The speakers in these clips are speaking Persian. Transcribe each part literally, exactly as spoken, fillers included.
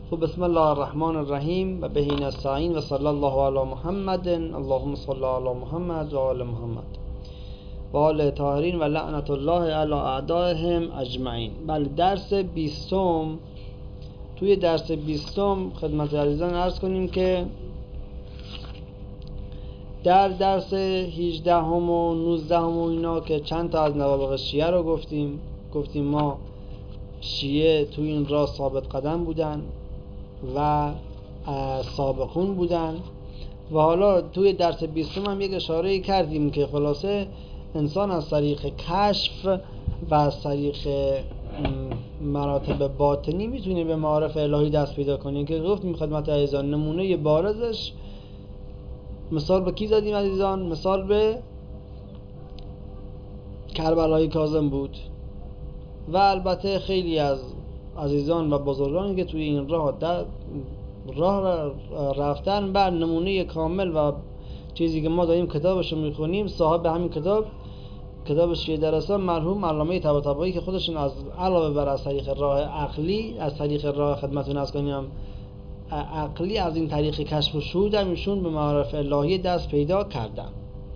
خب بسم الله الرحمن الرحیم و بهی نستعین و صلی الله علی محمد. اللهم صل علی محمد و آل محمد و آل طاهرین و لعنت الله علی اعدائهم اجمعین. بله، درس بیستم. توی درس بیستم خدمت عزیزان عرض کنیم که در درس هجدهم و نوزدهم و اینا که چند تا از نوابغ شیعه رو گفتیم گفتیم ما شیعه تو این راه ثابت قدم بودن و سابقون بودن و حالا توی درس بیستم هم یک اشاره کردیم که خلاصه انسان از طریق کشف و از طریق مراتب باطنی میتونه به معارف الهی دست پیدا کنه که گفتیم خدمت عزیزان نمونه بارزش مثال به کی زدیم عزیزان؟ مثال به کربلای کاظم بود و البته خیلی از عزیزان و بزرگانی که توی این راه راه رفتن بر نمونه کامل و چیزی که ما داریم کتابش رو میخونیم صاحب همین کتاب کتاب شیعه درستان مرحوم علامه طباطبایی که خودشون از علاوه بر از طریق راه عقلی از طریق راه خدمتتون عرض کنیم عقلی از این طریق کشف و شهود هم ایشون به معارف الهی دست پیدا کردن.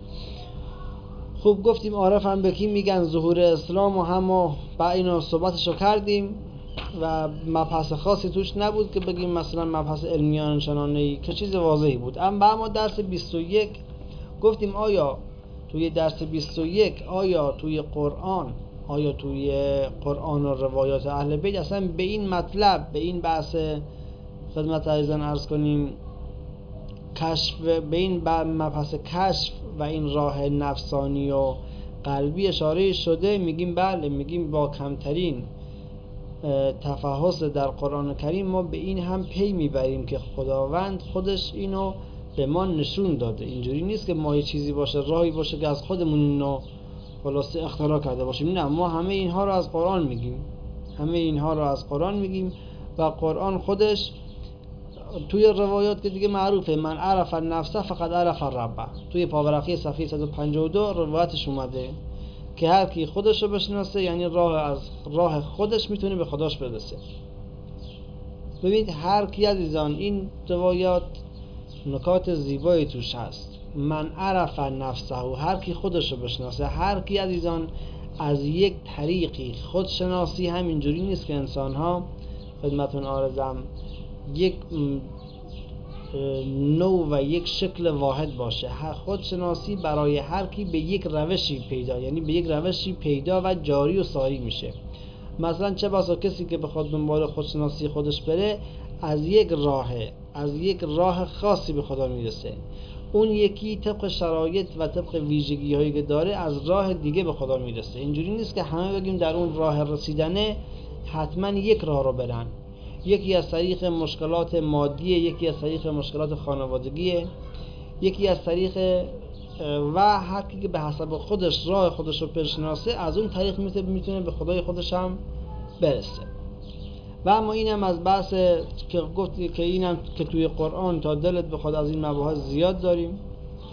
خوب گفتیم عارف هم به کی میگن؟ ظهور اسلام و هم و با اینو صحبتشو کردیم و مبحث خاصی توش نبود که بگیم مثلا مبحث علمیان شنانه‌ای که چیز واضحی بود. اما درس بیست و یک گفتیم آیا توی درس بیست و یک آیا توی قرآن آیا توی قرآن و روایات اهل بیت اصلا به این مطلب به این بحث خدمت عزیزان عرض کنیم کشف به این مبحث کشف و این راه نفسانی و قلبی اشاره شده؟ میگیم بله، میگیم با کمترین تفحص در قرآن کریم ما به این هم پی میبریم که خداوند خودش اینو به ما نشون داده. اینجوری نیست که ما یه چیزی باشه راهی باشه که از خودمون اینو خلاصه اختراع کرده باشیم، نه، ما همه اینها رو از قرآن میگیم همه اینها رو از قرآن میگیم و قرآن خودش توی روایات که دیگه معروفه من عرف النفس فقط عرف الرب، توی پاورقی صفحه صد و پنجاه و دو روایتش اومده که هر کی خودش رو بشناسه یعنی راه از راه خودش میتونه به خداش برسه. ببینید هر کی عزیزان این روایات نکات زیبایی توش هست. من عرف نفسه، هر کی خودش رو بشناسه، هر کی عزیزان از یک طریقی خودشناسی هم اینجوری نیست که انسان ها خدمتون عارضم یک نوع و یک شکل واحد باشه. خودشناسی برای هر کی به یک روشی پیدا یعنی به یک روشی پیدا و جاری و ساری میشه. مثلا چه بسا کسی که بخواد دنبال خودشناسی خودش بره از یک راه از یک راه خاصی به خدا میرسه، اون یکی طبق شرایط و طبق ویژگی هایی که داره از راه دیگه به خدا میرسه. اینجوری نیست که همه بگیم در اون راه رسیدنه حتما یک راه رو برن. یکی از طریق مشکلات مادیه، یکی از طریق مشکلات خانوادگیه، یکی از طریق و هر کی که به حسب خودش راه خودش رو بشناسه از اون طریق میتونه به خدای خودش هم برسه. و اما اینم از بحث که گفتی که اینم که توی قرآن تا دلت بخواد از این مباحث زیاد داریم.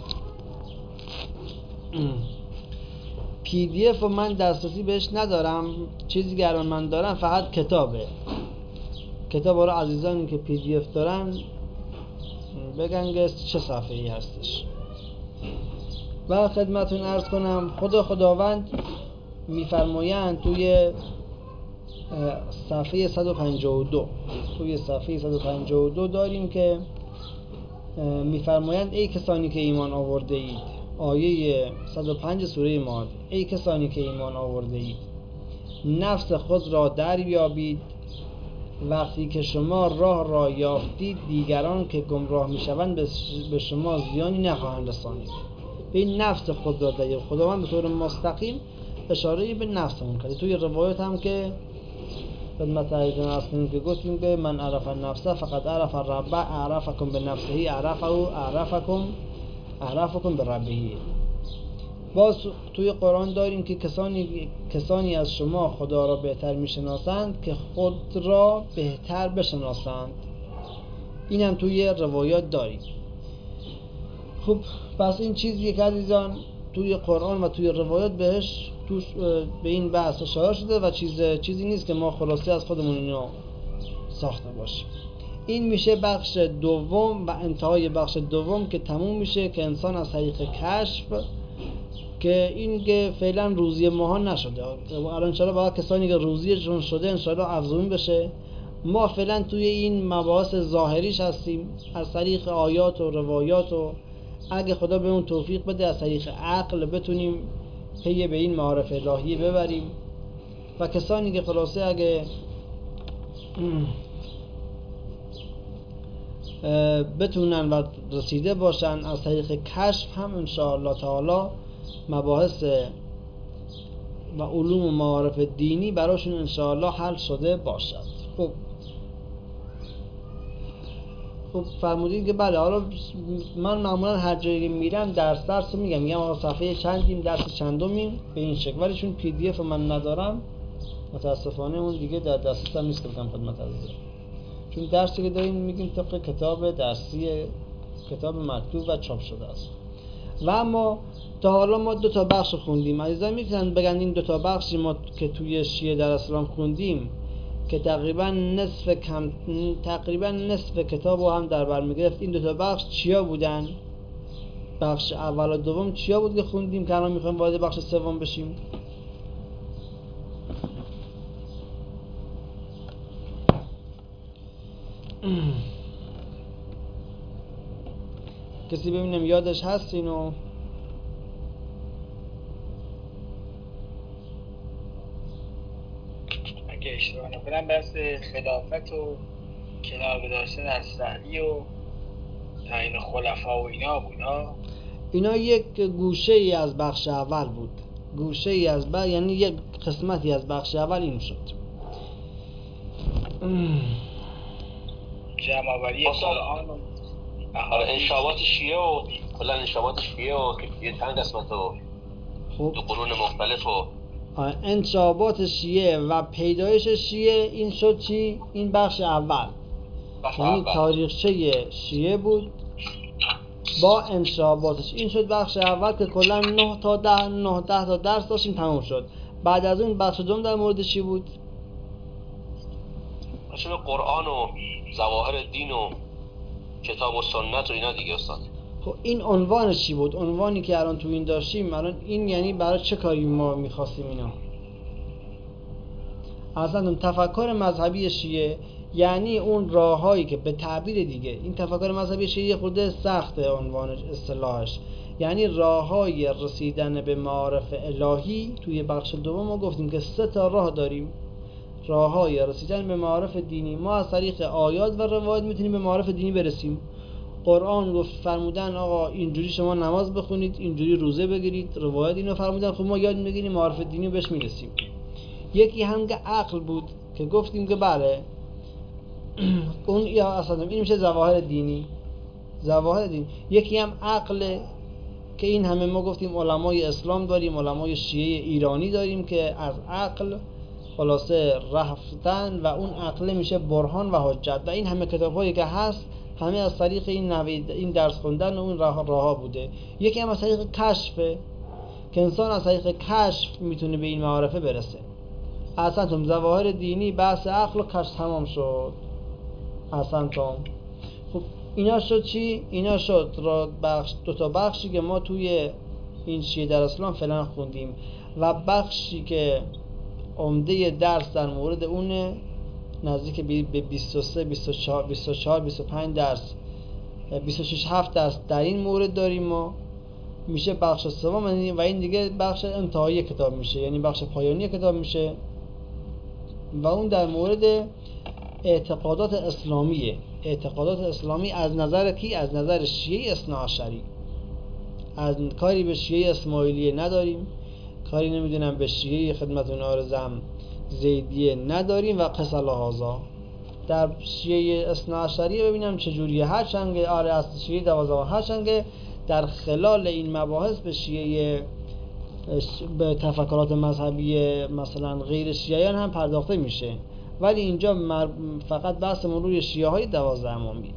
پی دی اف رو من دسترسی بهش ندارم، چیزی که الان من دارم فقط کتابه. کتاب رو عزیزانی که پی دی اف دارن بگن که چه صفحه‌ای هستش. و خدمتون عرض کنم خدا خداوند میفرمایند توی صفحه صد و پنجاه و دو توی صفحه صد و پنجاه و دو داریم که میفرمایند ای کسانی که ایمان آورده اید، آیه صد و پنج سوره مائده، ای کسانی که ایمان آورده اید نفس خود را دریابید وقتی که شما راه را یافتید دیگران که گمراه میشوند به شما زیانی نخواهند رسانید. به این نفس خود را دریابید. خداوند به طور مستقیم اشاره به نفسمون کرده. توی روایت هم که خدمت عزیزان هستیم که گفتیم که من عرف النفس فقط عرف الرب اعرفکم به نفسه اعرفه اعرفکم اعرفکم به ربه. باز توی قرآن داریم که کسانی کسانی از شما خدا را بهتر میشناسند که خود را بهتر بشناسند. این هم توی روایات داریم. خب پس این چیزیه که عزیزان توی قرآن و توی روایات بهش توش به این بحث اشاره شده و چیز چیزی نیست که ما خلاصه از خودمون اینو ساخته باشیم. این میشه بخش دوم و انتهای بخش دوم که تموم میشه، که انسان از طریق کشف، که این که فعلا روزی ماها نشده. الان انشاءالله باید کسانی که روزیشون شده انشاءالله افزون بشه. ما فعلا توی این مباحث ظاهریش هستیم، از طریق آیات و روایات، و اگه خدا به اون توفیق بده از طریق عقل بتونیم پی به این معارف الهیه ببریم. و کسانی که خلاصه اگه بتونن و رسیده باشن از طریق کشف هم انشاءالله تعالی مباحث و علوم و معارف دینی براشون انشاءالله حل شده باشد. خب خب فرمودید که بله. حالا من معمولا هر جایی که میرم درس درس رو میگم میگم آقا صفحه چندیم، درس چندمیم، به این شکل. ولی چون پی دی اف من ندارم متاسفانه اون دیگه در دسترسم نیست که بگم خدمت عزیزان. چون درسی که داریم میگیم طبق کتاب درسی، کتاب مکتوب و چاپ شده است. و اما تا حالا ما دو تا بخش خوندیم. عزیزان میتونن بگن این دو تا بخشی ما که توی شیعه در اسلام خوندیم که تقریبا نصف کم تقریبا نصف کتاب رو هم در بر میگرفت، این دو تا بخش چیا بودن؟ بخش اول و دوم چیا بود که خوندیم که الان میخوایم وارد بخش سوم بشیم؟ کسی ببینم یادش هست اینو؟ اگه اشتباه نکنم بحث خلافت و کنار گذاشتن از سعدی و تعیین خلفا و اینا بود ها. اینا یک گوشه ای از بخش اول بود، گوشه ای از بخش، یعنی یک قسمتی از بخش اول این شد. جمع آوری قرآن و انشابات شیعه و کلا انشابات شیعه و که چند قسمت و خب دو قرون مختلف و انشابات شیعه و پیدایش شیعه این شد چی؟ این بخش اول، یعنی تاریخچه شیعه بود با انشاباتش، این شد بخش اول که کلا نه تا ده نه ده تا درس داشتیم تموم شد. بعد از اون بخش دوم در مورد چی بود؟ راجع به قرآن و ظواهر دین و کتاب و سنت و اینا دیگه استاد. خب این عنوانش چی بود؟ عنوانی که الان تو این داشتیم الان این یعنی برای چه کاری ما میخواستیم اینا؟ اصلا اون تفکر مذهبی شیعه، یعنی اون راههایی که به تعبیر دیگه این تفکر مذهبی شیعه خود سخته عنوانش اصطلاحش، یعنی راههای رسیدن به معارف الهی. توی بخش دوم ما گفتیم که سه تا راه داریم، راههای رسیدن به معارف دینی. ما از طریق آیات و روایات میتونیم به معارف دینی برسیم. قرآن گفت فرمودن آقا اینجوری شما نماز بخونید، اینجوری روزه بگیرید، روایات اینو فرمودن، خب ما یاد میگیریم معارف دینی بهش میرسیم. یکی هم که عقل بود که گفتیم که بله اون یا اصلا این میشه ظواهر دینی، ظواهر دین. یکی هم عقل که این همه ما گفتیم علمای اسلام داریم، علمای شیعه ایرانی داریم که از عقل خلاصه رفتن و اون عقل میشه برهان و حجت. و این همه کتابایی که هست همه از طریق این نوید این درس خوندن و اون راه راها بوده. یکی هم از طریق کشفه که انسان از طریق کشف میتونه به این معارفه برسه. اصلا تم ظواهر دینی بحث عقل و کشف تمام شد. اصلا تم خب اینا شد چی؟ اینا شد را بخش دو تا بخشی که ما توی این شیعه در اسلام فعلا خوندیم و بخشی که عمده درس در مورد اونه نزدیک به بیست و سه بیست و چهار بیست و چهار بیست و پنج درس بیست و شش هفت درس در این مورد داریم ما. میشه بخش سوم و این دیگه بخش انتهایی کتاب میشه، یعنی بخش پایانی کتاب میشه و اون در مورد اعتقادات اسلامیه. اعتقادات اسلامی از نظر کی؟ از نظر شیعه اثناعشری. از کاری به شیعه اسماعیلیه نداریم، کاری نمیدونم به شیعه خدمتون عارضم زیدیه نداریم و قصه هازا. در شیعه اثناعشریه ببینم چجوریه، هرچنگه آره از شیعه دوازدهم هرچنگه در خلال این مباحث به شیعه به تفکرات مذهبی مثلا غیر شیعیان هم پرداخته میشه، ولی اینجا فقط بحثمون روی شیعه های دوازده امامی.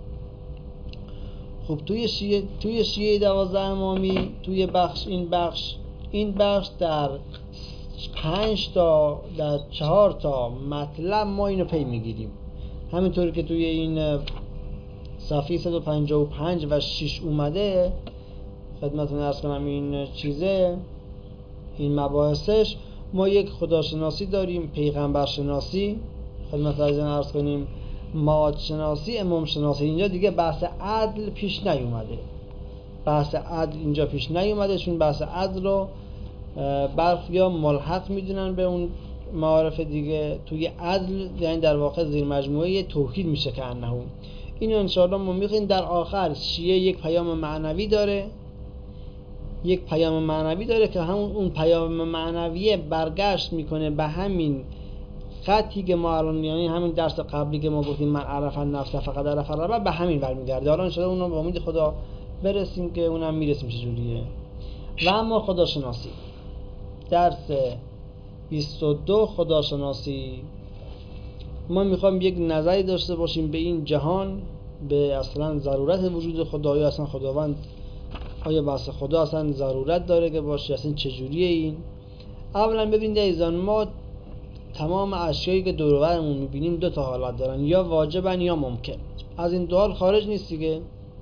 خب توی شیعه توی شیعه دوازده امامی توی بخش این بخش این بخش در پنج تا در چهار تا مطلب ما اینو پی میگیریم. همینطوری که توی این صفحه صد و پنجاه و پنج و شش اومده خدمتتون عرض کنم این چیزه، این مباحثش، ما یک خداشناسی داریم، پیغمبر شناسی، خدمت عزیزان عرض کنیم معاد شناسی، امام شناسی. اینجا دیگه بحث عدل پیش نیومده، بحث عدل اینجا پیش نیومده، چون بحث عدل رو برخیا ملحق میدونن به اون معارف دیگه. توی عدل یعنی در واقع زیر مجموعه توحید میشه که انه اینو انشاءالله ما میخواییم. در آخر شیعه یک پیام معنوی داره، یک پیام معنوی داره که همون اون پیام معنویه برگشت میکنه به همین خطی که ما الان، یعنی همین درس قبلی که ما گفتیم من عرف النفس فقط عرف الرب، به همین برمیگرده. حالا ان شاء الله اونو با امید خدا برسیم که اونم میرسیم چجوریه. و اما خداشناسی، درس بیست و دو خداشناسی، ما میخوایم یک نظری داشته باشیم به این جهان، به اصلا ضرورت وجود خدا، یا اصلا خداوند آیا بحث خدا اصلا ضرورت داره که باشه، اصلا چجوریه این. اولا ببینید ایزان، ما تمام اشیایی که دور و برمون میبینیم دو تا حالت دارن، یا واجبن یا ممکن. از این دو حال خارج نیست دیگه،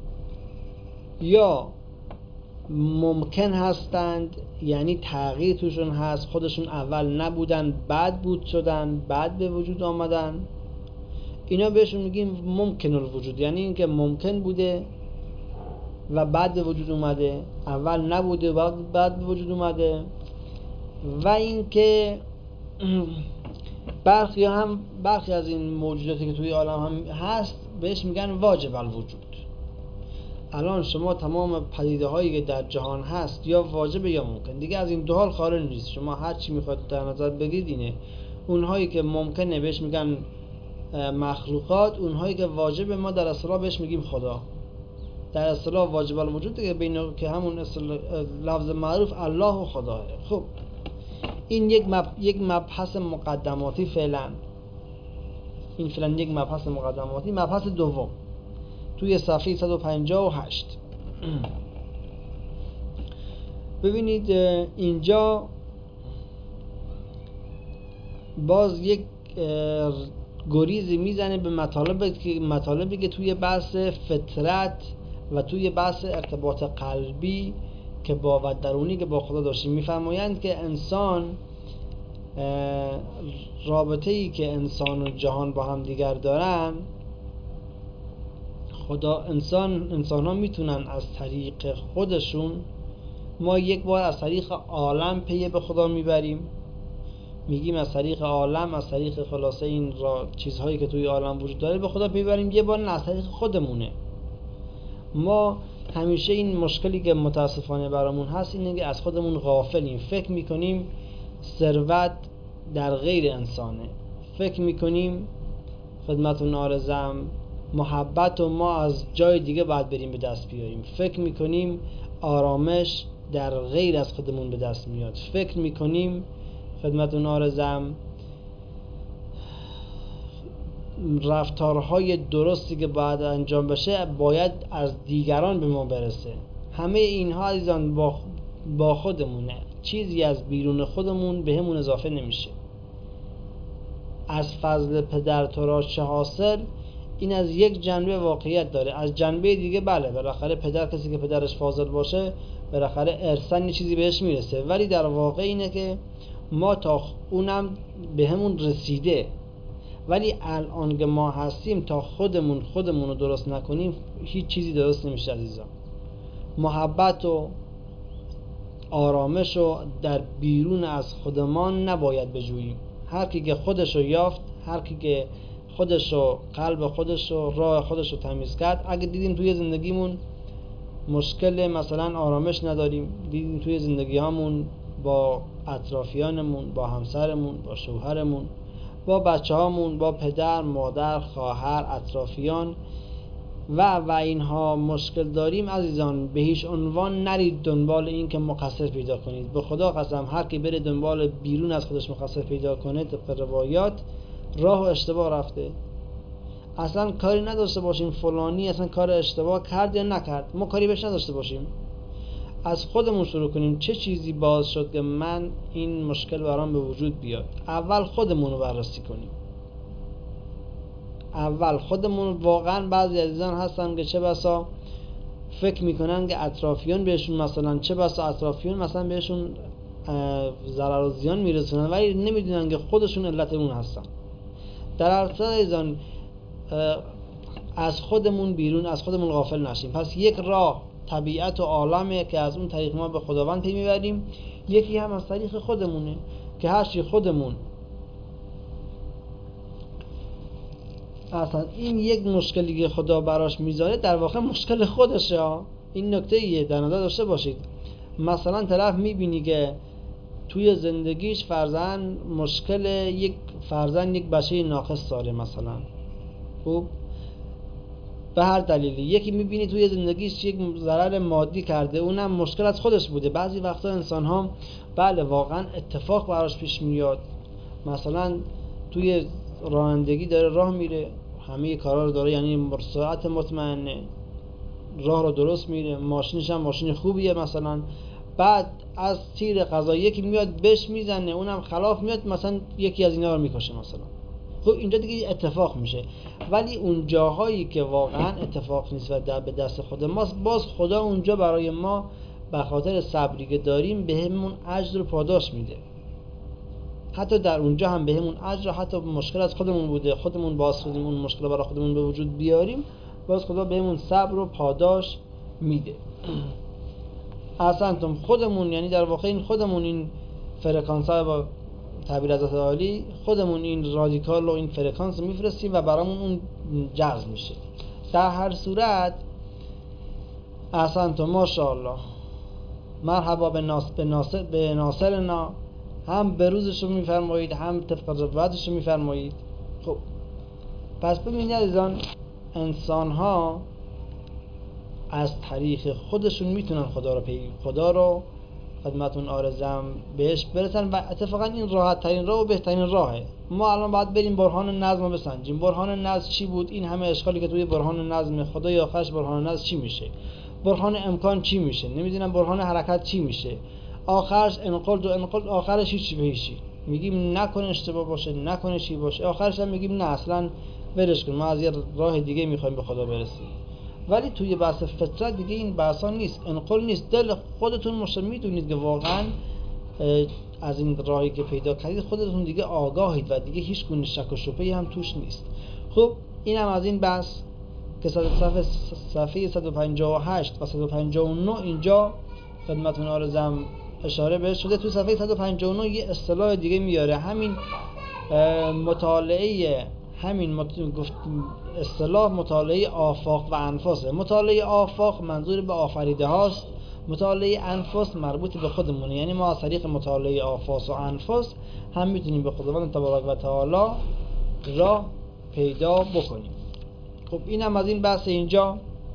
یا ممکن هستند یعنی تغییر توشون هست، خودشون اول نبودن بعد بود شدن بعد به وجود آمدن، اینا بهشون میگیم ممکن الوجود، یعنی اینکه ممکن بوده و بعد به وجود اومده، اول نبوده و بعد به وجود اومده. و اینکه برخی هم برخی از این موجوداتی که توی عالم هم هست بهش میگن واجب الوجود. الان شما تمام پدیده هایی که در جهان هست یا واجب یا ممکن، دیگه از این دو حال خارج نیست. شما هر چی میخواد در نظر بگیرید اینه، اونهایی که ممکنه بهش میگن مخلوقات، اونهایی که واجب ما در اصطلاح بهش میگیم خدا. در اصطلاح واجب الوجود که بین که همون لفظ معروف الله و خداه. خب این یک مب... یک مبحث مقدماتی فعلا، این فعلا یک مبحث مقدماتی. مبحث دوم توی صفحه صد و پنجاه و هشت ببینید، اینجا باز یک گریزی میزنه به مطالبی که مطالبی که توی بحث فطرت و توی بحث ارتباط قلبی که با و درونی که با خدا داشتیم. میفرمایند که انسان، رابطه ای که انسان و جهان با هم دیگر دارن، خدا انسان انسان ها میتونن از طریق خودشون، ما یک بار از طریق عالم پی به خدا میبریم، میگیم از طریق عالم، از طریق خلاصه این را چیزهایی که توی عالم وجود داره به خدا پی ببریم، یه بار از طریق خودمونه. ما همیشه این مشکلی که متاسفانه برامون هست اینه که از خودمون غافلیم، فکر میکنیم ثروت در غیر انسانه، فکر میکنیم خدمتون عارضم محبت و ما از جای دیگه باید بریم به دست بیاریم، فکر میکنیم آرامش در غیر از خودمون به دست میاد، فکر میکنیم خدمتون عارضم رفتارهای درستی که باید انجام بشه باید از دیگران به ما برسه. همه اینها عزیزان با با خودمونه، چیزی از بیرون خودمون به همون اضافه نمیشه. از فضل پدر تو را چه حاصل، این از یک جنبه واقعیت داره. از جنبه دیگه بله، بالاخره پدر، کسی که پدرش فاضل باشه بالاخره ارثاً یه چیزی بهش میرسه، ولی در واقع اینه که ما تا اونم به همون رسیده، ولی الان که ما هستیم تا خودمون خودمون رو درست نکنیم هیچ چیزی درست نمیشه عزیزان. محبت و آرامش رو در بیرون از خودمان نباید بجوییم. هر کی که خودش رو یافت، هر کی که خودش رو، قلب خودش رو، راه خودش رو تمیز کرد، اگه دیدیم توی زندگیمون مشکل مثلا آرامش نداریم، دیدیم توی زندگی همون با اطرافیانمون، با همسرمون، با شوهرمون، با بچه هامون، با پدر، مادر، خواهر، اطرافیان و و اینها مشکل داریم عزیزان، به هیچ عنوان نرید دنبال این که مقصر پیدا کنید. به خدا قسم هر کی بره دنبال بیرون از خودش مقصر پیدا کنه، طبق روایات راه و اشتباه رفته. اصلا کاری نداشته باشیم فلانی اصلا کار اشتباه کرد یا نکرد، ما کاری بهش نداشته باشیم، از خودمون شروع کنیم. چه چیزی باعث شد که من این مشکل برام به وجود بیاد؟ اول خودمون رو بررسی کنیم. اول خودمون واقعا بعضی عزیزان هستن که چه بسا فکر میکنن که اطرافیان بهشون مثلا چه بسا اطرافیان مثلا بهشون ضرر و زیان میرسونن ولی نمیدونن که خودشون علت اون هستن. در اصل عزیزان از خودمون بیرون، از خودمون غافل نشیم. پس یک راه طبیعت و عالمه که از اون طریق ما به خداوند پی میبریم، یکی هم از طریق خودمونه که هرچی خودمون اصلا این یک مشکلی که خدا براش میذاره در واقع مشکل خودشه ها. این نکته ایه در نظر داشته باشید. مثلا طرف میبینی که توی زندگیش فرزن مشکل یک فرزن یک بچه ناقص داره مثلا، خب به هر دلیلی یکی میبینی توی زندگیش یک ضرر مادی کرده، اونم مشکل از خودش بوده. بعضی وقتا انسان ها بله واقعا اتفاق براش پیش میاد، مثلا توی رانندگی داره راه میره، همه کارا رو داره، یعنی سرعت مطمئنه، راه رو درست میره، ماشینش هم ماشین خوبیه مثلا، بعد از تیر قضایی یکی میاد بهش میزنه، اونم خلاف میاد مثلا یکی از اینا رو میکشه مثلا. خب اینجا دیگه اتفاق میشه. ولی اون جاهایی که واقعا اتفاق نیست و در به دست خود ماست، باز خدا اونجا برای ما به خاطر صبری که داریم بهمون اجر رو پاداش میده. حتی در اونجا هم بهمون اجر، حتی مشکل از خودمون بوده، خودمون باز خودمون اون مشکل برای خودمون به وجود بیاریم، باز خدا بهمون صبر و پاداش میده. اصلا تو خودمون، یعنی در واقع این خودمون این فرکانس های با تعبیر حضرت عالی، خودمون این رادیکال و این فرکانس رو میفرستیم و برامون اون جذب میشه. در هر صورت اصلا تو ماشاءالله مرحبا به ناصر به ناصر به ناصرنا، هم به روزش رو میفرمایید هم طبق روایتش رو میفرمایید. خب پس ببینید عزیزان، انسان ها از طریق خودشون میتونن خدا رو پی خدا رو خدمتون آرزم بهش برسن و اتفاقا این راحت ترین راه و بهترین راهه. ما الان باید بریم برهان نظم رو بسنجیم. برهان نظم چی بود؟ این همه اشکالی که توی برهان نظم خدا یا آخرش برهان نظم چی میشه؟ برهان امکان چی میشه؟ نمیدونم برهان حرکت چی میشه؟ آخرش انقلد و انقلد، آخرش هیچی به هیچی. میگیم نکنه اشتباه باشه، نکنه چی باشه، آخرش هم میگیم نه اصلا ولش کن، ما از یه راه دیگه میخوایم به خدا برسیم. ولی توی بحث فطرت دیگه این بحثا نیست، انقل نیست. دل خودتون مشت میدونید که واقعا از این راهی که پیدا کردید خودتون دیگه آگاهید و دیگه هیچ گونه شک و شبهه‌ای هم توش نیست. خب اینم از این بحث که صفحه صفحه صد و پنجاه و هشت و صد و پنجاه و نه اینجا خدمتتون عرضم اشاره بهش شده. تو صفحه صد و پنجاه و نه یه اصطلاح دیگه میاره، همین مطالعه همین گفت اصطلاح مطالعه آفاق و انفاسه. مطالعه آفاق منظور به آفریده هاست، مطالعه انفاس مربوط به خودمونه، یعنی ما از طریق مطالعه آفاس و انفاس هم میتونیم به خداوند تبارک و تعالی راه پیدا بکنیم. خب اینم از این بحث اینجا.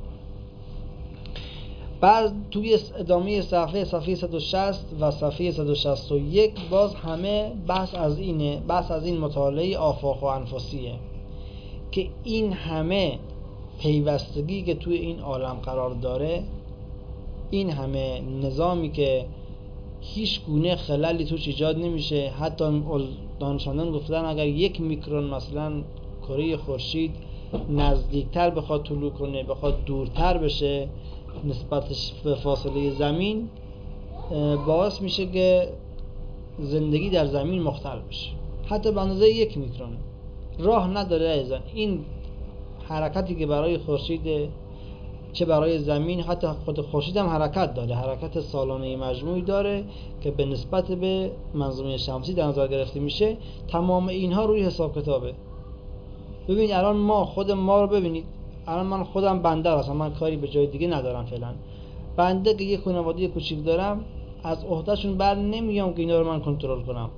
بعد توی ادامه صفحه صفحه صد و شصت و صفحه صد و شصت و یک باز همه بحث از اینه، بحث از این مطالعه آفاق و انفاسیه که این همه پیوستگی که توی این عالم قرار داره، این همه نظامی که هیچ گونه خللی توش ایجاد نمیشه. حتی دانشمندان گفتن اگر یک میکرون مثلا کره خورشید نزدیکتر بخواد طلوع کنه، بخواد دورتر بشه نسبتش به فاصله زمین، باعث میشه که زندگی در زمین مختل بشه. حتی به اندازه یک میکرون راه نداره عزیزان. این حرکتی که برای خورشید چه برای زمین، حتی خود خورشید هم حرکت داره، حرکت سالانه مجموعی داره که به نسبت به منظومه شمسی در نظر گرفته میشه. تمام اینها روی حساب کتابه. ببینید الان ما خود ما رو ببینید، الان من خودم بنده هستم، من کاری به جای دیگه ندارم فعلا. بنده که یه خانواده کوچیک دارم، از عهدهشون بر نمیام که اینا رو من کنترل کنم.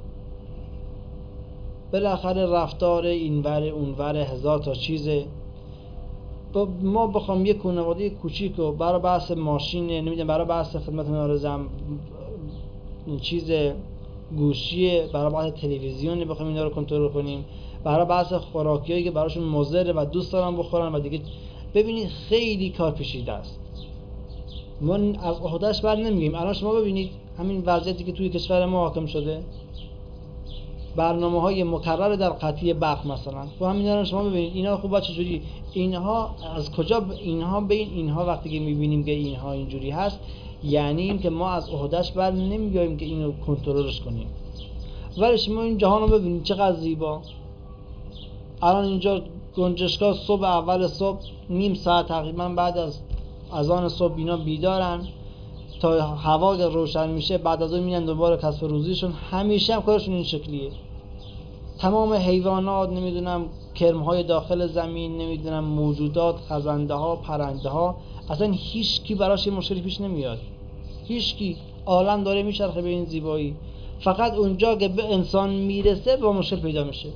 بالاخره رفتار اینور اونور هزار تا چیزه. با ما بخوام یک خانواده کوچیک رو برای بحث ماشین، نمیدونم برای بحث خدمت نارزم چیز گوشیه، برای بحث تلویزیون بخوام اینا رو کنترل کنیم، برای بحث خوراکیایی که براشون مضره و دوست دارن بخورن و دیگه، ببینید خیلی کار پیچیده است. ما از عهدهش بر نمیگیم. الان شما ببینید همین وضعیتی که توی کشور ما حاکم شده، برنامه‌های مکرر در قطعی برق مثلا. خب همینا رو شما ببینید اینا خوبه چجوری اینها از کجا اینها بین اینها وقتی که می‌بینیم که اینها اینجوری هست، یعنی این که ما از عهدهش بر نمی‌آییم که اینو کنترلش کنیم. ولی شما این جهان رو ببینید چقدر زیبا. الان اینجا گنجشگاه صبح اول صبح نیم ساعت تقریبا بعد از اذان صبح اینا بیدارن تا هوا روشن میشه، بعد از اون میرن دوباره کسب روزیشون. همیشه هم کارشون این شکلیه. تمام حیوانات، نمیدونم کرم‌های داخل زمین، نمیدونم موجودات، خزنده ها، پرنده ها، اصلا هیچ کی براش یه مشکلی پیش نمیاد. هیچ کی. عالم داره میچرخه به این زیبایی. فقط اونجا که به انسان میرسه با مشکل پیدا میشه.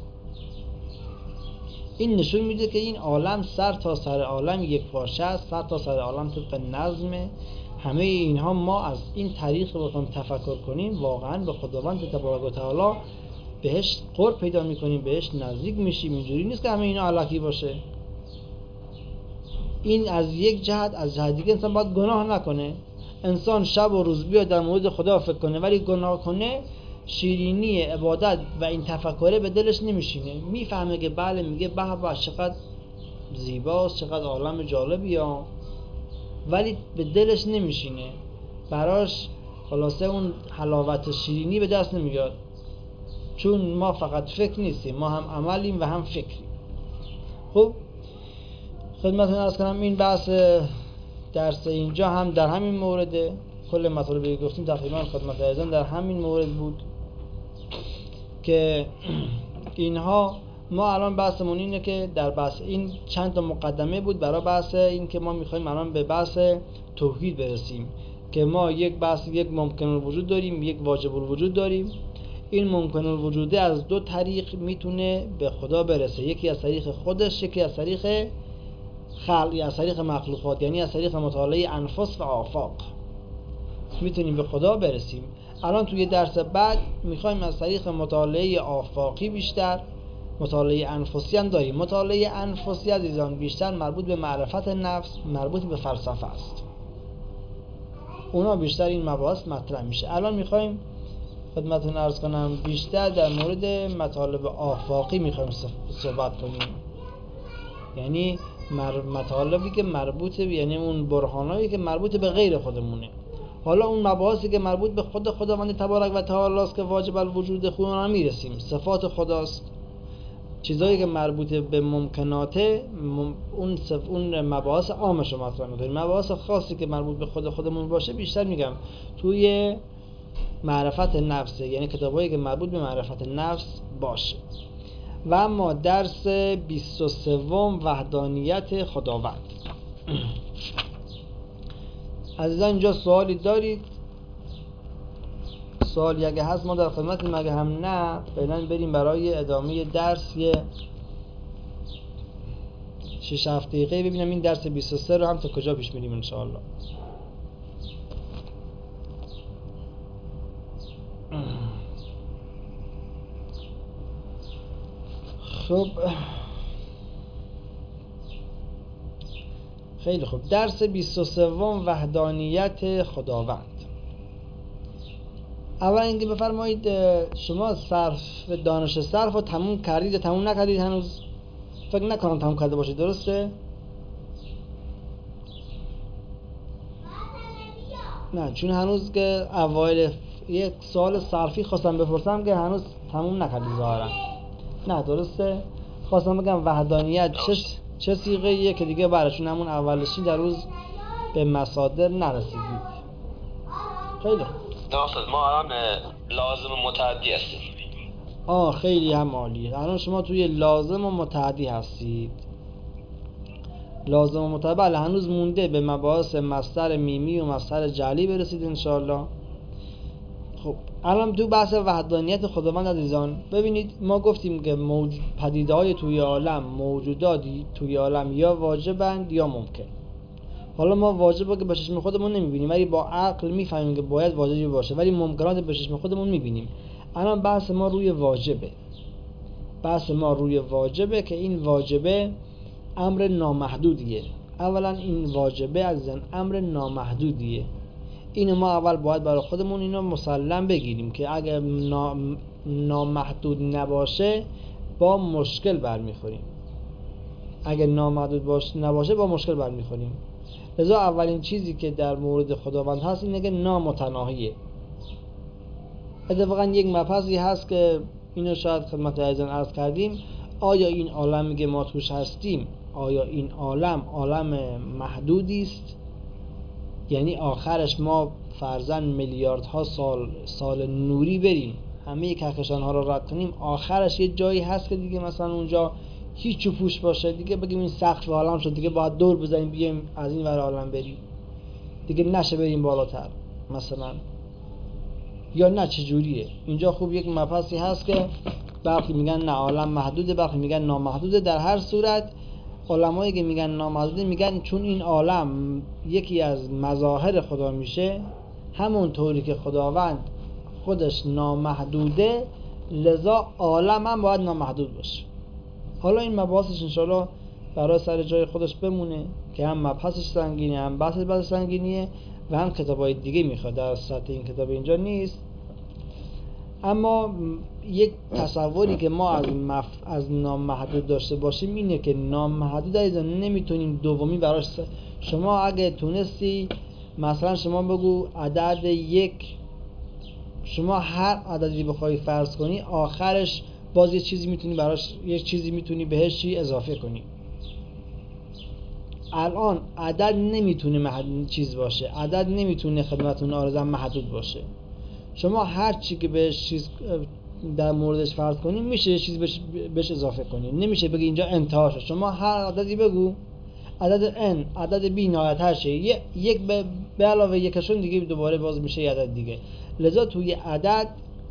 این نشون میده که این عالم سر تا سر عالم یک پارچه است، سر تا سر عالم طبق نظمه. همه اینها ما از این طریق بخوایم تفکر کنیم واقعا به خداوند تبارک و تعالی بهش قرب پیدا میکنیم، بهش نزدیک میشیم. اینجوری نیست که همه اینا الکی باشه. این از یک جهت، از جهت دیگه انسان باید گناه نکنه. انسان شب و روز بیاد در مورد خدا فکر کنه ولی گناه کنه، شیرینی عبادت و این تفکره به دلش نمیشینه. میفهمه که بله، میگه به به چقدر زیباست، چقدر عالم جالبی ها، ولی به دلش نمیشینه. براش خلاصه اون حلاوت شیرینی به دست نمیاد. چون ما فقط فکر نیستیم، ما هم عملیم و هم فکریم. خب خدمتتون عرض کنم این بحث درس اینجا هم در همین مورده. کل مطالبی که گفتیم تقریبا خدمت عزیزان در همین مورد بود که اینها ما الان بحثمون اینه که در بحث این چند تا مقدمه بود برای بحث این که ما میخوایم الان به بحث توحید برسیم که ما یک بحث یک ممکن الوجود داریم، یک واجب الوجود داریم. این ممکن الوجوده از دو طریق میتونه به خدا برسه، یکی از طریق خودش، یکی از طریق خلق، از طریق مخلوقات، یعنی از طریق مطالعه انفس و آفاق میتونیم به خدا برسیم. الان توی درس بعد میخوایم از طریق مطالعه آفاقی بیشتر، مطالعه انفسی هم داریم. مطالعه انفسی عزیزان بیشتر مربوط به معرفت نفس، مربوط به فلسفه است. اونا بیشتر این مباحث مطرح میشه. الان میخوایم خدمتتون عرض کنم بیشتر در مورد مطالب آفاقی میخوایم صحبت کنیم، یعنی مطالبی که مربوط به، یعنی اون برهانایی که مربوط به غیر خودمونه. حالا اون مباحثی که مربوط به خود خداوند تبارک و تعالی است که واجب الوجود خودمون میرسیم، صفات خداست. چیزایی که مربوط به ممکناته مم... اون صف... اون مباحث عامش رو مطرح می‌کنیم. مباحث خاصی که مربوط به خود خودمون باشه بیشتر میگم توی معرفت نفس، یعنی کتابایی که مربوط به معرفت نفس باشه. و اما درس بیست و سه وحدانیت خداوند. عزیزان اینجا سوالی دارید؟ سوالی اگه هست ما در خدمتیم، اگه هم نه فعلا بریم برای ادامه درس یه شش هفت دقیقه ببینم این درس بیست و سه رو هم تا کجا پیش میریم ان شاء الله. خب خیلی خوب، درس بیست و سه وحدانیت خداوند. اول اینکه بفرمایید شما صرف دانش صرف رو تموم کردید یا تموم نکردید؟ هنوز فکر نکنم تموم کرده باشید، درسته؟ نه، چون هنوز که اوایل یک سوال صرفی خواستم بپرسم که هنوز تموم نکردید ظاهرا. نه درسته؟ خواستم بگم وحدانیت چه چه صیغه‌ایه که دیگه براشون همون اولشی در روز به مصادر نرسیدید. خیلی خوب. درسته، ما الان لازم و متعدی هستیم. آه خیلی هم عالیه. الان شما توی لازم و متعدی هستید. لازم و متعدی، بله هنوز مونده به مباحث مصدر میمی و مصدر جعلی برسید انشاءالله. خب الان تو بحث وحدانیت خداوند عزیزان ببینید، ما گفتیم که موج... پدیده‌های توی عالم، موجوداتی توی عالم یا واجبند یا ممکن. حالا ما واجبه که به چشم خودمون نمیبینیم ولی با عقل میفهمیم که باید واجبی باشه، ولی ممکنات به چشم خودمون میبینیم. الان بحث ما روی واجبه. بحث ما روی واجبه که این واجبه امر نامحدودیه. اولا این واجبه عزیزان امر نامحدودیه. اینو ما اول باید برای خودمون اینو مسلم بگیریم که اگه نا... نامحدود نباشه با مشکل برمیخوریم. اگه نامحدود باش نباشه با مشکل برمیخوریم. لذا اولین چیزی که در مورد خداوند هست اینه که نامتناهیه. اتفاقا یک مبحثی هست که اینو شاید خدمت عزیزان عرض کردیم، آیا این عالمی که ما توش هستیم، آیا این عالم عالم محدودی است؟ یعنی آخرش ما فرضاً میلیاردها سال سال نوری بریم، همه کهکشان ها رو رد کنیم، آخرش یه جایی هست که دیگه مثلا اونجا هیچ چوپوش باشه، دیگه بگیم این سقف عالم شد، دیگه باید دور بزنیم بیایم از این ور عالم بریم، دیگه نشه بریم بالاتر مثلا، یا نه چجوریه؟ اینجا خوب یک مبحثی هست که برخی میگن نه عالم محدوده، برخی میگن نامحدوده. در هر صورت علمایی که میگن نامحدوده میگن چون این عالم یکی از مظاهر خدا میشه، همون طوری که خداوند خودش نامحدوده، لذا عالم هم باید نامحدود باشه. حالا این مباحثش انشاءالله برای سر جای خودش بمونه که هم مبحثش سنگینه، هم بحث بحث سنگینیه و هم کتابای دیگه میخواد، در سطح این کتاب اینجا نیست. اما یک تصوری که ما از مف... از نامحدود داشته باشیم اینه که نامحدود ایزا نمیتونیم دومی براش س... شما اگه تونستی مثلا شما بگو عدد یک، شما هر عددی بخوای فرض کنی آخرش باز یه چیزی میتونی براش یک چیزی میتونی بهش چی اضافه کنی. الان عدد نمیتونه محدود چیز باشه، عدد نمیتونه خدمتتون عارضاً محدود باشه. شما هر چی که بهش چیز در موردش فرض کنیم میشه یه چیز بهش, بهش اضافه کنیم، نمیشه بگی اینجا انتها شد. شما هر عددی بگو، عدد n، عدد b نهایت هر شی، یک به علاوه یکشون دیگه دوباره باز میشه یه عدد دیگه. لذا توی عدد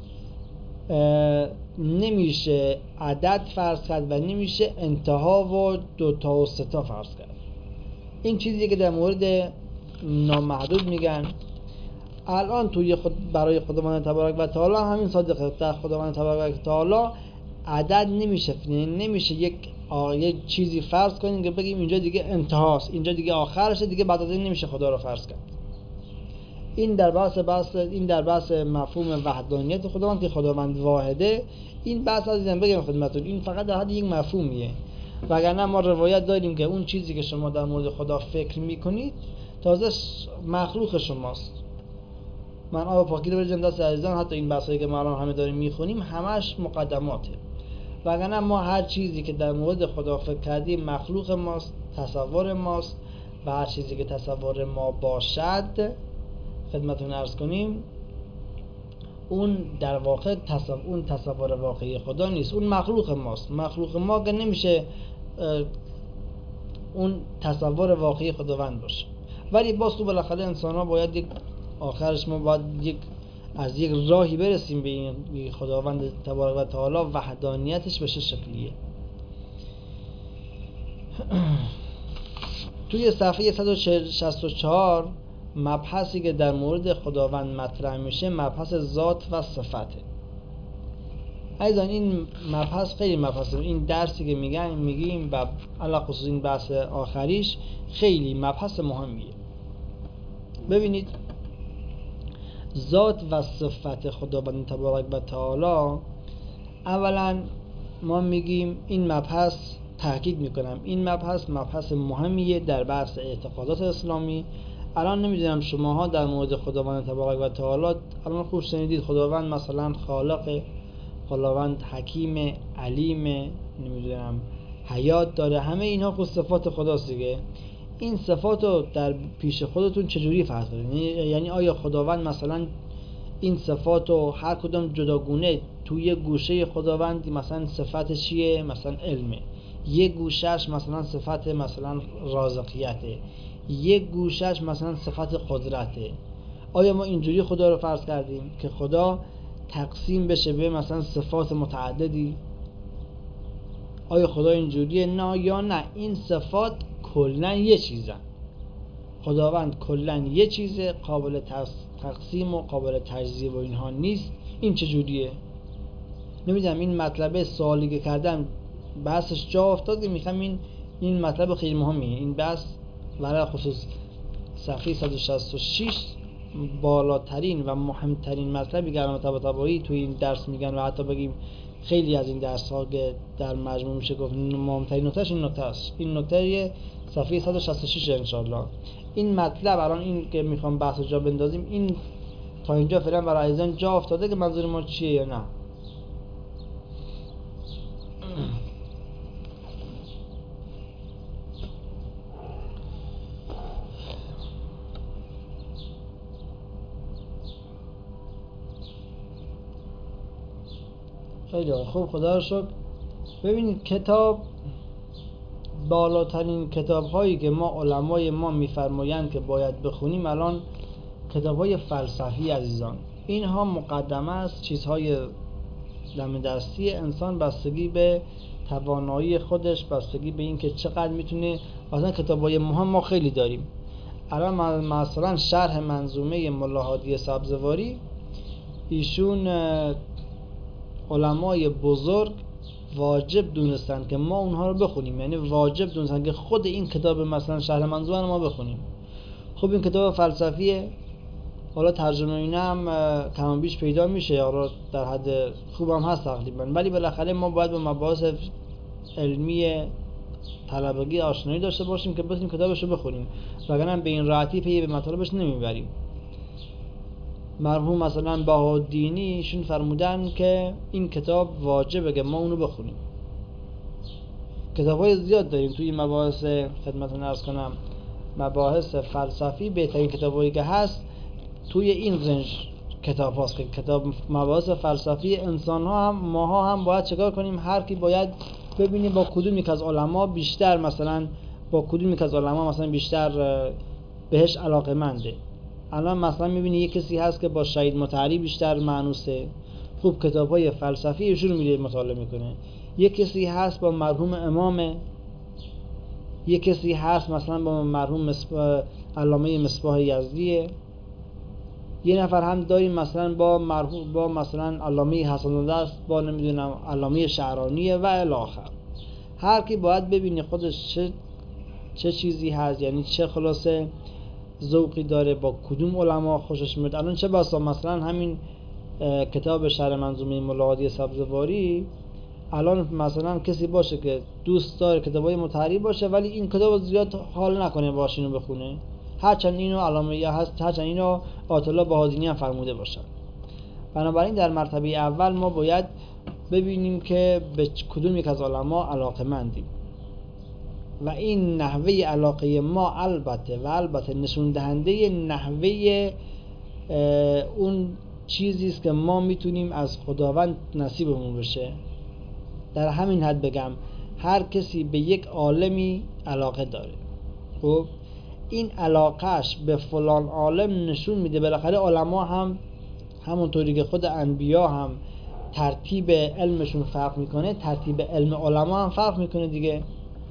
نمیشه عدد فرض کرد و نمیشه انتها و دو تا و سه تا فرض کرد. این چیزی که در مورد نامحدود میگن. الان توی خود برای خداوند تبارک و تعالی همین صادقه. در خداوند تبارک و تعالی عدد نمیشه، نمیشه یک آیه چیزی فرض کنیم که بگیم اینجا دیگه انتهاست، اینجا دیگه آخرشه، دیگه بعد از این نمیشه خدا رو فرض کرد. این در بحث بحث این در بحث مفهوم وحدانیت خداوند که خداوند واحده. این بحث عزیزم بگم خدمتتون این فقط در حد یک مفهومیه، وگرنه ما روایت داریم که اون چیزی که شما در مورد خدا فکر میکنید تازه مخلوق شماست. من آب پاکی رو بریزم دست عزیزان، حتی این بحثایی که ما الان همه داریم میخونیم همش مقدماته، وگرنه ما هر چیزی که در مورد خدا فکر کردیم مخلوق ماست، تصور ماست، و هر چیزی که تصور ما باشد خدمتتون عرض کنیم اون در واقع تصور اون تصور واقعی خدا نیست، اون مخلوق ماست. مخلوق ما که نمیشه اون تصور واقعی خداوند باشه. ولی باز تو بالاخره انسان ها باید یک آخرش ما باید یک از یک راهی برسیم به این خداوند تبارک و تعالی وحدانیتش به چه شکلیه. توی صفحه صد و شصت و چهار مبحثی که در مورد خداوند مطرح میشه مبحث ذات و صفته. عزیزان این مبحث خیلی مبحثه. این درسی که میگن میگیم و علاوه خصوص این بحث آخریش خیلی مبحث مهمیه. ببینید ذات و صفت خداوند تبارک و تعالی، اولا ما میگیم این مبحث تحقیق میکنم این مبحث مبحث مهمیه در بحث اعتقادات اسلامی. الان نمیدونم شماها در مورد خداوند تبارک و تعالی الان خوب شنیدید خداوند مثلا خالق، خداوند حکیم، علیم، نمیدونم حیات داره، همه اینها خود صفات خداست دیگه. این صفات رو در پیش خودتون چجوری فرض کنید؟ یعنی آیا خداوند مثلا این صفات رو هر کدام جداگونه توی گوشه خداوند مثلا صفت چیه؟ مثلا علمه، یک گوشش مثلا صفت مثلا رازقیته، یک گوشش مثلا صفت قدرته. آیا ما اینجوری خدا رو فرض کردیم که خدا تقسیم بشه به مثلا صفات متعددی؟ آیا خدا اینجوریه؟ نه یا نه این صفات کلن یه چیزن. خداوند کلن یه چیزه، قابل تقسیم و قابل تجزیه و اینها نیست. این چجوریه؟ نمیدونم این مطلب سوالی که کردم بحثش جا افتاد. میخوام این این مطلب خیلی مهمیه. این بحث برای خصوص صفحه صد و شصت و شش بالاترین و مهمترین مطلبی که علامه طباطبایی توی این درس میگن و حتی بگیم خیلی از این درس ها که در مجموع میشه گفت مهمترین نکتهش این نکته است. این نکته صفحه صد و شصت و شش انشاءالله. این مطلب الان این که میخوام بحث جا بندازیم، این تا اینجا فعلا برای عزیزان جا افتاده که منظور ما چیه یا نه؟ خیلی خوب، خدا رو شکر. ببینید کتاب، بالاترین کتاب هایی که ما علمای ما میفرمایند که باید بخونیم الان کتاب های فلسفی عزیزان. اینها مقدمه است، چیزهای دم دستی انسان، بستگی به توانایی خودش، بستگی به این که چقدر میتونه. مثلا کتاب های مهم ما خیلی داریم. الان مثلا شرح منظومه ملا هادی سبزواری، ایشون علمای بزرگ واجب دونستن که ما اونها رو بخونیم، یعنی واجب دونستن که خود این کتاب مثلا شرح منظومه رو ما بخونیم. خب این کتاب فلسفیه، حالا ترجمه اینا هم کم بیش پیدا میشه، حالا در حد خوبم هست تقریبا، ولی بالاخره ما باید با مباحث علمی طلبگی آشنایی داشته باشیم که بتونیم کتابش رو بخونیم، وگرنه به این راحتی پی به مطالبش نمیبریم. مرحوم مثلا بهاءالدینی ایشون فرمودن که این کتاب واجبه که ما اونو بخونیم. کتاب‌های زیاد داریم توی مباحث، خدمتتون عرض کنم مباحث فلسفی بهترین کتابایی که هست توی این رنج کتاب هاست که کتاب مباحث فلسفی انسان ها هم ماها هم باید چکار کنیم. هر کی باید ببینیم با کدوم یک از علما بیشتر، مثلا با کدوم یک از علما مثلا بیشتر بهش علاقه منده. الان مثلا میبینی یک کسی هست که با شهید مطهری بیشتر مانوسه، خوب کتاب‌های فلسفی ایشون رو میره مطالعه میکنه. یک کسی هست با مرحوم امامه، یک کسی هست مثلا با مرحوم مصباح علامه مصباح یزدیه، یه نفر هم داریم مثلا با مرحوم با مثلا علامه حسن است، با نمیدونم علامه شعرانیه و الی آخر. هر کی باید ببینه خودش چه چه چیزی هست، یعنی چه خلاصه ذوقی داره، با کدوم علما خوشش میاد. الان چه بسا مثلا همین کتاب شرح منظومه ملا هادی سبزواری، الان مثلا کسی باشه که دوست داره کتابای مطهری باشه ولی این کتاب زیاد حال نکنه باشه اینو بخونه، هرچند اینو علامه یا هست، هرچند اینو آیت الله بهادینی هم فرموده باشن. بنابراین در مرتبه اول ما باید ببینیم که به کدوم یک از علما علاقه‌مندیم و این نحوه علاقه ما البته و البته نشون دهنده نحوه اون چیزی است که ما میتونیم از خداوند نصیبمون بشه. در همین حد بگم هر کسی به یک عالمی علاقه داره، خب این علاقهش به فلان عالم نشون میده. بالاخره علما هم همونطوری که خود انبیا هم ترتیب علمشون فرق میکنه، ترتیب علم علما هم فرق میکنه دیگه.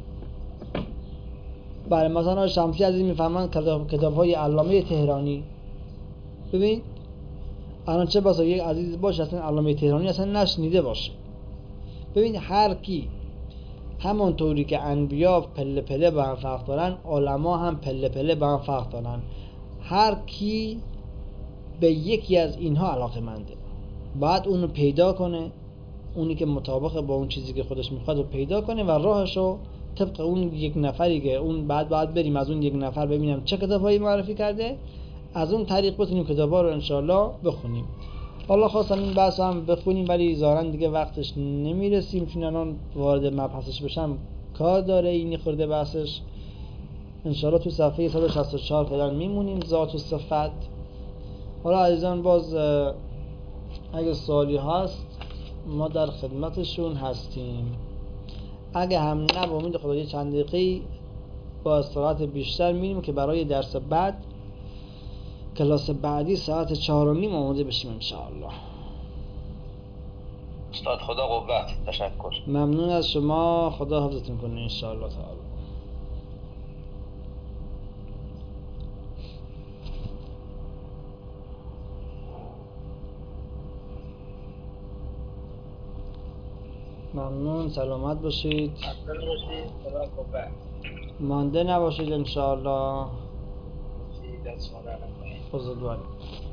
بله مثلا شمسی عزیز میفهمن کتاب های علامه تهرانی، ببین الان چه بسا یک عزیز باشه اصلا علامه تهرانی اصلا نشنیده باشه. ببین هر کی همونطوری که انبیا پله پله با هم فرق دارن، علما هم پله پله با هم فرق دارن. هر کی به یکی از اینها علاقه منده، باید اونو پیدا کنه، اونی که مطابق با اون چیزی که خودش میخواد رو پیدا کنه و راهشو طبق اون یک نفری که اون بعد بعد بریم از اون یک نفر ببینم چه کتابایی معرفی کرده، از اون طریق بتونیم کتابا رو انشالله بخونیم. حالا خواستم این بحث هم بخونیم ولی ظاهرا دیگه وقتش نمیرسیم، چون الان وارد مبحثش بشم کار داره اینی خورده بحثش. انشالله تو صفحه صد و شصت و چهار فعلا میمونیم، ذات و صفت. حالا عزیزان باز اگه سوالی هست ما در خدمتشون هستیم، اگه هم نه با امید خدا یه چند دقیقه با استراحت بیشتر میریم که برای درس بعد کلاس بعدی ساعت چهار و نیم آماده بشیم انشاءالله. استاد خدا قوت، تشکر. ممنون از شما، خدا حفظتون کنه انشاءالله تعالی. ممنون، سلامت باشید، مانده نباشید انشاءالله. مدت شما در نکنه. بزرگوار